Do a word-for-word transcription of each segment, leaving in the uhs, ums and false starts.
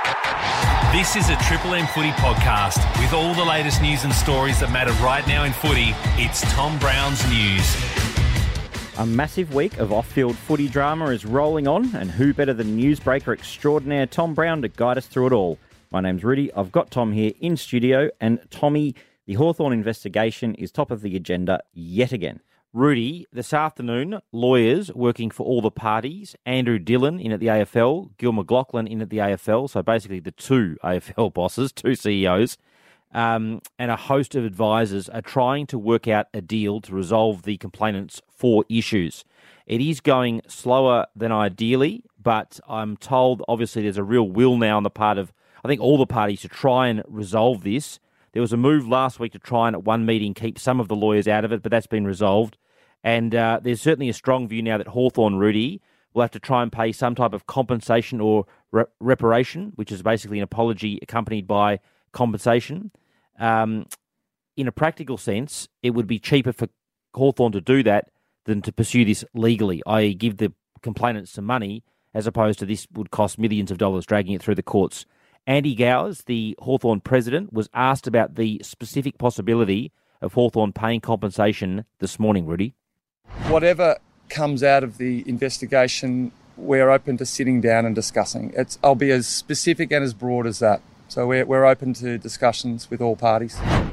This is a Triple M Footy podcast with all the latest news and stories that matter right now in footy. It's Tom Brown's News. A massive week of off-field footy drama is rolling on, and who better than newsbreaker extraordinaire Tom Brown to guide us through it all. My name's Rudy. I've got Tom here in studio, and Tommy, the Hawthorn investigation is top of the agenda yet again. Rudy, this afternoon, lawyers working for all the parties, Andrew Dillon in at the A F L, Gil McLachlan in at the A F L, so basically the two A F L bosses, two C E Os, um, and a host of advisors are trying to work out a deal to resolve the complainant's four issues. It is going slower than ideally, but I'm told obviously there's a real will now on the part of, I think, all the parties to try and resolve this. There was a move last week to try and at one meeting keep some of the lawyers out of it, but that's been resolved. And uh, there's certainly a strong view now that Hawthorn, Rudy, will have to try and pay some type of compensation or re- reparation, which is basically an apology accompanied by compensation. Um, in a practical sense, it would be cheaper for Hawthorn to do that than to pursue this legally, that is give the complainants some money, as opposed to this would cost millions of dollars dragging it through the courts. Andy Gowers, the Hawthorn president, was asked about the specific possibility of Hawthorn paying compensation this morning, Rudy. Whatever comes out of the investigation, we're open to sitting down and discussing. It's, I'll be as specific and as broad as that. So we're, we're open to discussions with all parties.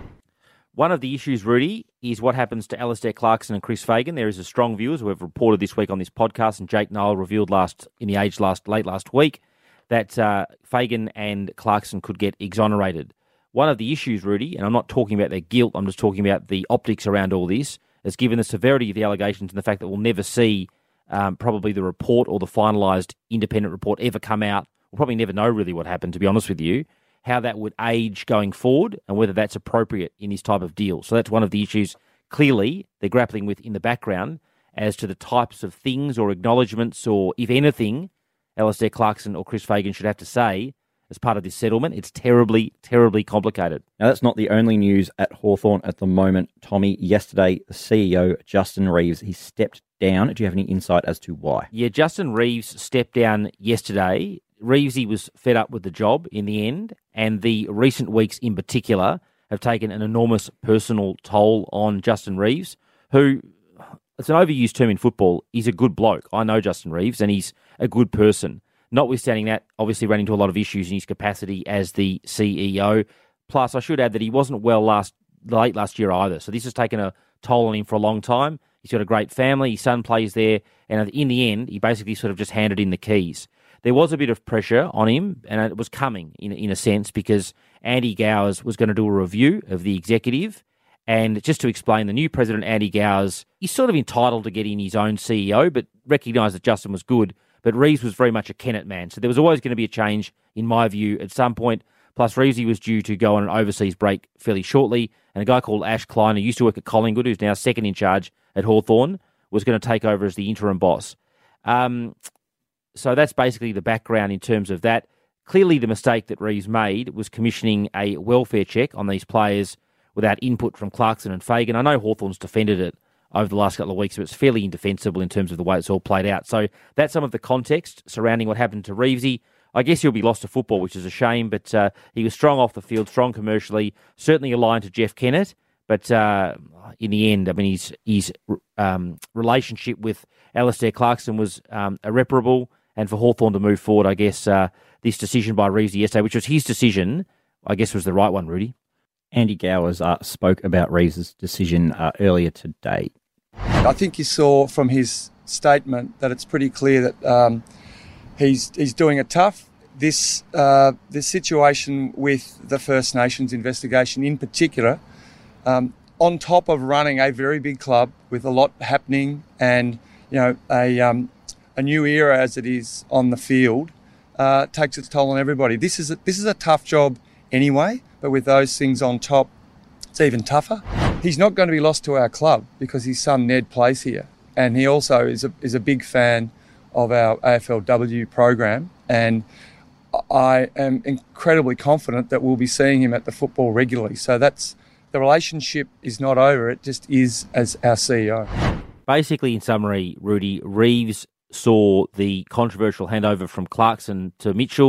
One of the issues, Rudy, is what happens to Alastair Clarkson and Chris Fagan. There is a strong view, as we've reported this week on this podcast, and Jake Noel revealed last in the Age last late last week, that uh, Fagan and Clarkson could get exonerated. One of the issues, Rudy, and I'm not talking about their guilt, I'm just talking about the optics around all this, is given the severity of the allegations and the fact that we'll never see um, probably the report or the finalised independent report ever come out. We'll probably never know really what happened, to be honest with you, how that would age going forward and whether that's appropriate in this type of deal. So that's one of the issues clearly they're grappling with in the background as to the types of things or acknowledgements or, if anything, Alastair Clarkson or Chris Fagan should have to say as part of this settlement. It's terribly, terribly complicated. Now, that's not the only news at Hawthorn at the moment, Tommy. Yesterday, the C E O, Justin Reeves, he stepped down. Do you have any insight as to why? Yeah, Justin Reeves stepped down yesterday. Reevesy was fed up with the job in the end, and the recent weeks in particular have taken an enormous personal toll on Justin Reeves, who, it's an overused term in football, he's a good bloke. I know Justin Reeves, and he's a good person. Notwithstanding that, obviously ran into a lot of issues in his capacity as the C E O. Plus, I should add that he wasn't well last late last year either. So this has taken a toll on him for a long time. He's got a great family. His son plays there. And in the end, he basically sort of just handed in the keys. There was a bit of pressure on him, and it was coming in, in a sense, because Andy Gowers was going to do a review of the executive. And just to explain, the new president, Andy Gowers, he's sort of entitled to get in his own C E O, but recognised that Justin was good. But Reeves was very much a Kennett man. So there was always going to be a change, in my view, at some point. Plus, Reevesy was due to go on an overseas break fairly shortly. And a guy called Ash Klein, who used to work at Collingwood, who's now second in charge at Hawthorn, was going to take over as the interim boss. Um, so that's basically the background in terms of that. Clearly, the mistake that Reeves made was commissioning a welfare check on these players without input from Clarkson and Fagan. I know Hawthorn's defended it over the last couple of weeks, but it's fairly indefensible in terms of the way it's all played out. So that's some of the context surrounding what happened to Reevesy. I guess he'll be lost to football, which is a shame, but uh, he was strong off the field, strong commercially, certainly aligned to Jeff Kennett. But uh, in the end, I mean, his, his um, relationship with Alastair Clarkson was um, irreparable. And for Hawthorn to move forward, I guess uh, this decision by Reevesy yesterday, which was his decision, I guess was the right one, Rudy. Andy Gowers uh, spoke about Reeves' decision uh, earlier today. I think you saw from his statement that it's pretty clear that um, he's he's doing it tough. This uh, this situation with the First Nations investigation in particular, um, on top of running a very big club with a lot happening and you know a um, a new era as it is on the field, uh, takes its toll on everybody. This is a, this is a tough job anyway, but with those things on top, it's even tougher. He's not going to be lost to our club because his son Ned plays here, and he also is a is a big fan of our A F L W program, and I am incredibly confident that we'll be seeing him at the football regularly. So that's the relationship is not over; it just is as our C E O. Basically, in summary, Rudy, Reeves saw the controversial handover from Clarkson to Mitchell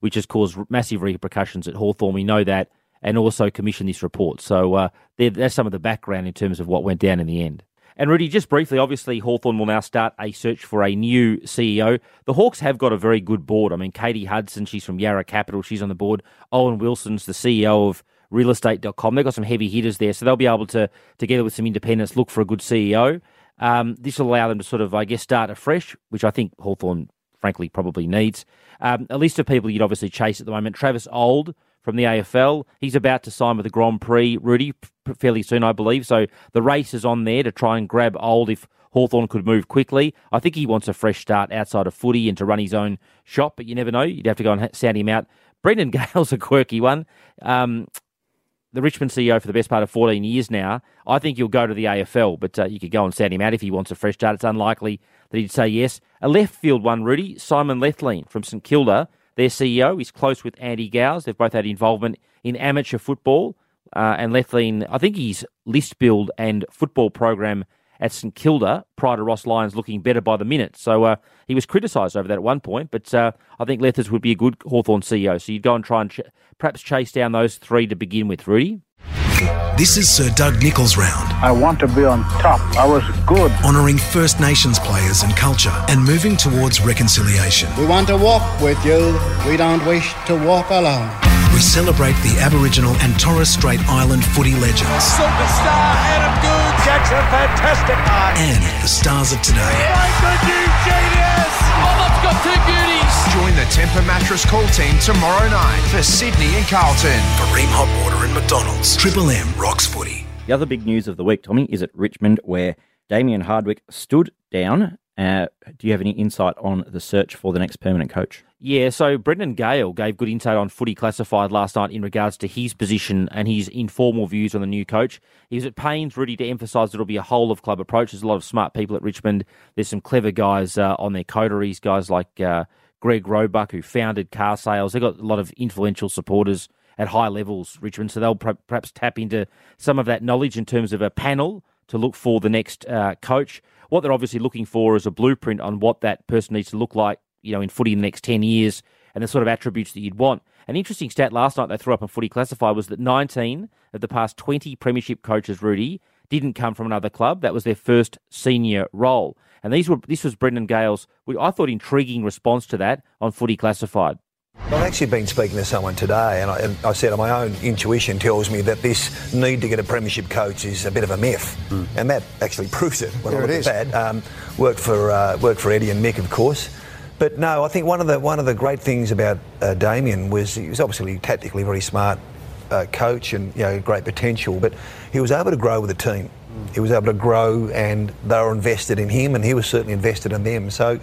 which has caused massive repercussions at Hawthorn. We know that, and also commissioned this report. So uh, that's some of the background in terms of what went down in the end. And Rudy, just briefly, obviously Hawthorn will now start a search for a new C E O. The Hawks have got a very good board. I mean, Katie Hudson, she's from Yarra Capital, she's on the board. Owen Wilson's the C E O of real estate dot com. They've got some heavy hitters there, so they'll be able to, together with some independents, look for a good C E O. Um, this will allow them to sort of, I guess, start afresh, which I think Hawthorn, frankly, probably needs. Um, a list of people you'd obviously chase at the moment. Travis Auld from the A F L. He's about to sign with the Grand Prix, Rudy, fairly soon, I believe. So the race is on there to try and grab Auld if Hawthorn could move quickly. I think he wants a fresh start outside of footy and to run his own shop, but you never know. You'd have to go and sound him out. Brendan Gale's a quirky one. Um, the Richmond C E O for the best part of fourteen years now. I think he'll go to the A F L, but uh, you could go and sound him out if he wants a fresh start. It's unlikely that he'd say yes. A left field one, Rudy, Simon Lethlean from St Kilda. Their C E O is close with Andy Gowes. They've both had involvement in amateur football. Uh, and Lethlean, I think his list build and football program at St Kilda prior to Ross Lyons looking better by the minute. So uh, he was criticised over that at one point, but uh, I think Lethers would be a good Hawthorn C E O. So you'd go and try and ch- perhaps chase down those three to begin with, Rudy. This is Sir Doug Nicholls round. I want to be on top. I was good. Honouring First Nations players and culture and moving towards reconciliation. We want to walk with you. We don't wish to walk alone. We celebrate the Aboriginal and Torres Strait Island footy legends. Superstar Adam Gould gets a fantastic mark. And the stars of today. Like the new genius! Mama's got two beauties. Join the Tempur Mattress call team tomorrow night for Sydney and Carlton. For Ream Hot Water and McDonald's. Triple M rocks footy. The other big news of the week, Tommy, is at Richmond, where Damien Hardwick stood down. Uh, do you have any insight on the search for the next permanent coach? Yeah, so Brendan Gale gave good insight on Footy Classified last night in regards to his position and his informal views on the new coach. He was at pains, really, to emphasise that it'll be a whole-of-club approach. There's a lot of smart people at Richmond. There's some clever guys uh, on their coteries, guys like uh, Greg Roebuck, who founded Car Sales. They've got a lot of influential supporters at high levels, Richmond, so they'll pr- perhaps tap into some of that knowledge in terms of a panel to look for the next uh, coach. What they're obviously looking for is a blueprint on what that person needs to look like, you know, in footy in the next ten years and the sort of attributes that you'd want. An interesting stat last night they threw up on Footy Classified was that nineteen of the past twenty premiership coaches, Rudy, didn't come from another club. That was their first senior role. And these were this was Brendan Gale's, I thought, intriguing response to that on Footy Classified. I've actually been speaking to someone today, and I, and I said my own intuition tells me that this need to get a premiership coach is a bit of a myth, mm. and that actually proves it when there I look at that. Um, worked for uh, worked for Eddie and Mick, of course, but no, I think one of the one of the great things about uh, Damien was he was obviously tactically very smart uh, coach and you know great potential, but he was able to grow with the team. Mm. He was able to grow, and they were invested in him, and he was certainly invested in them. So.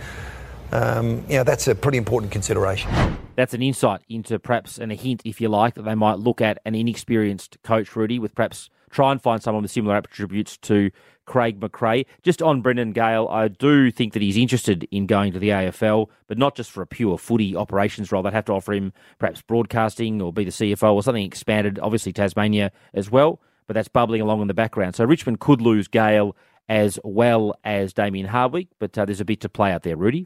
Um, you know, that's a pretty important consideration. That's an insight into perhaps, and a hint, if you like, that they might look at an inexperienced coach, Rudy, with perhaps try and find someone with similar attributes to Craig McRae. Just on Brendan Gale, I do think that he's interested in going to the A F L, but not just for a pure footy operations role. They'd have to offer him perhaps broadcasting or be the C F O or something expanded, obviously Tasmania as well, but that's bubbling along in the background. So Richmond could lose Gale as well as Damien Hardwick, but uh, there's a bit to play out there, Rudy.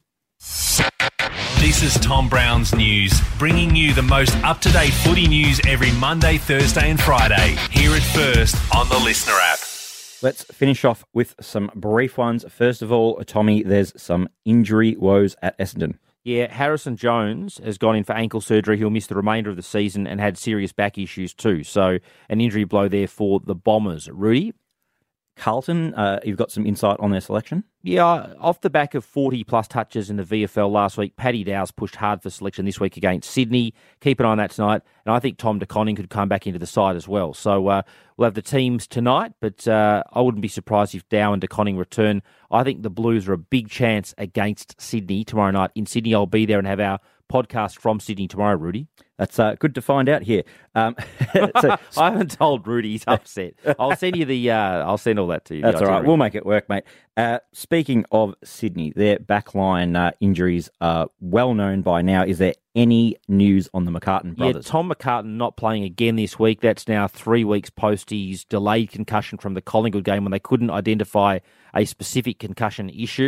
This is Tom Brown's News, bringing you the most up-to-date footy news every Monday, Thursday and Friday. Hear it first on the Listener app. Let's finish off with some brief ones. First of all, Tommy, there's some injury woes at Essendon. Yeah, Harrison Jones has gone in for ankle surgery. He'll miss the remainder of the season and had serious back issues too. So an injury blow there for the Bombers. Rudy? Carlton, uh, you've got some insight on their selection? Yeah, off the back of forty-plus touches in the V F L last week, Paddy Dow's pushed hard for selection this week against Sydney. Keep an eye on that tonight. And I think Tom De Koning could come back into the side as well. So uh, we'll have the teams tonight, but uh, I wouldn't be surprised if Dow and De Koning return. I think the Blues are a big chance against Sydney tomorrow night. In Sydney, I'll be there and have our podcast from Sydney tomorrow, Rudy. That's uh, good to find out here. Um, so, I haven't told Rudy, he's upset. I'll send you the. Uh, I'll send all that to you. That's all right. We'll make it work, mate. Uh, speaking of Sydney, their backline uh, injuries are well known by now. Is there any news on the McCartan brothers? Yeah, Tom McCartan not playing again this week. That's now three weeks post his delayed concussion from the Collingwood game when they couldn't identify a specific concussion issue.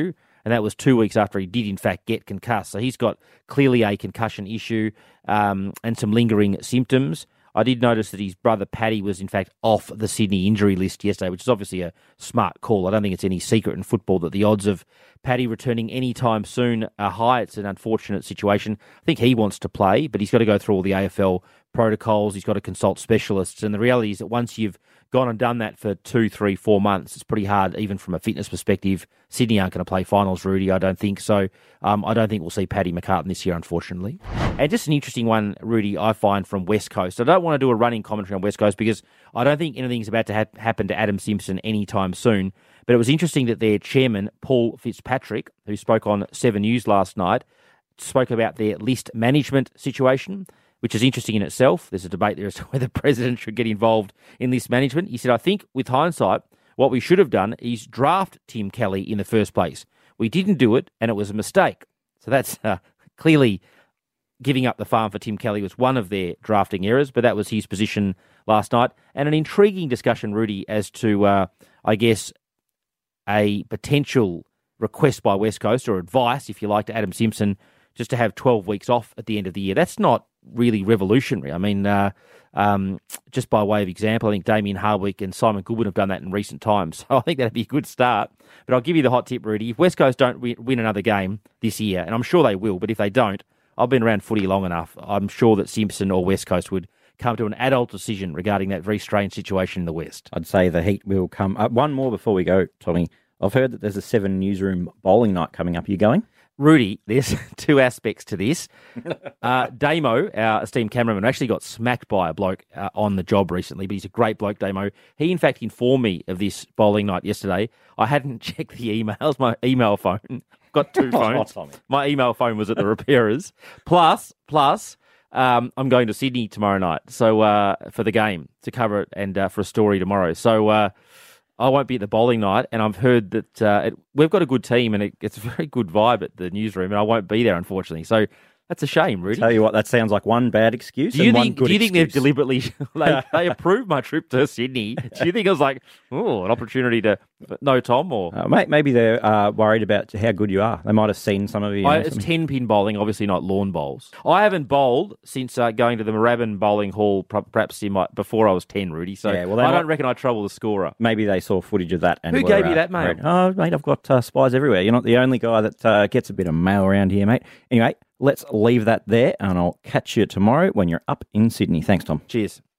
and that was two weeks after he did, in fact, get concussed. So he's got clearly a concussion issue um, and some lingering symptoms. I did notice that his brother Paddy was, in fact, off the Sydney injury list yesterday, which is obviously a smart call. I don't think it's any secret in football that the odds of Paddy returning anytime soon are high. It's an unfortunate situation. I think he wants to play, but he's got to go through all the A F L protocols. He's got to consult specialists. And the reality is that once you've gone and done that for two, three, four months, it's pretty hard, even from a fitness perspective. Sydney aren't going to play finals, Rudy, I don't think. So um, I don't think we'll see Paddy McCartan this year, unfortunately. And just an interesting one, Rudy, I find from West Coast. I don't want to do a running commentary on West Coast because I don't think anything's about to ha- happen to Adam Simpson anytime soon. But it was interesting that their chairman, Paul Fitzpatrick, who spoke on Seven News last night, spoke about their list management situation, which is interesting in itself. There's a debate there as to whether the president should get involved in list management. He said, I think with hindsight, what we should have done is draft Tim Kelly in the first place. We didn't do it, and it was a mistake. So that's uh, clearly giving up the farm for Tim Kelly was one of their drafting errors, but that was his position last night. And an intriguing discussion, Rudy, as to, uh, I guess, a potential request by West Coast, or advice, if you like, to Adam Simpson, just to have twelve weeks off at the end of the year. That's not really revolutionary. I mean, uh, um, just by way of example, I think Damien Hardwick and Simon Goodwin have done that in recent times. So I think that'd be a good start. But I'll give you the hot tip, Rudy. If West Coast don't win another game this year, and I'm sure they will, but if they don't, I've been around footy long enough, I'm sure that Simpson or West Coast would come to an adult decision regarding that very strange situation in the West. I'd say the heat will come. Uh, one more before we go, Tommy. I've heard that there's a Seven Newsroom bowling night coming up. Are you going? Rudy, there's two aspects to this. Uh, Damo, our esteemed cameraman, actually got smacked by a bloke uh, on the job recently, but he's a great bloke, Damo. He, in fact, informed me of this bowling night yesterday. I hadn't checked the emails, my email phone. Got two phones. Oh, my email phone was at the repairers. Plus, plus, um, I'm going to Sydney tomorrow night so uh, for the game, to cover it, and uh, for a story tomorrow. So uh, I won't be at the bowling night, and I've heard that uh, it, we've got a good team, and it, it's a very good vibe at the newsroom, and I won't be there, unfortunately. So that's a shame, Rudy. Tell you what, that sounds like one bad excuse do you and think, one good Do you think excuse. they've deliberately, like, they approved my trip to Sydney? Do you think it was like, oh, an opportunity to, no, Tom? Or uh, mate, maybe they're uh, worried about how good you are. They might have seen some of you. I, know, it's ten-pin bowling, obviously not lawn bowls. I haven't bowled since uh, going to the Moorabbin Bowling Hall, perhaps in my, before I was ten, Rudy. So yeah, well, I might, don't reckon I trouble the scorer. Maybe they saw footage of that. And Who were, gave you uh, that, mate? Read. Oh, mate, I've got uh, spies everywhere. You're not the only guy that uh, gets a bit of mail around here, mate. Anyway, let's leave that there, and I'll catch you tomorrow when you're up in Sydney. Thanks, Tom. Cheers.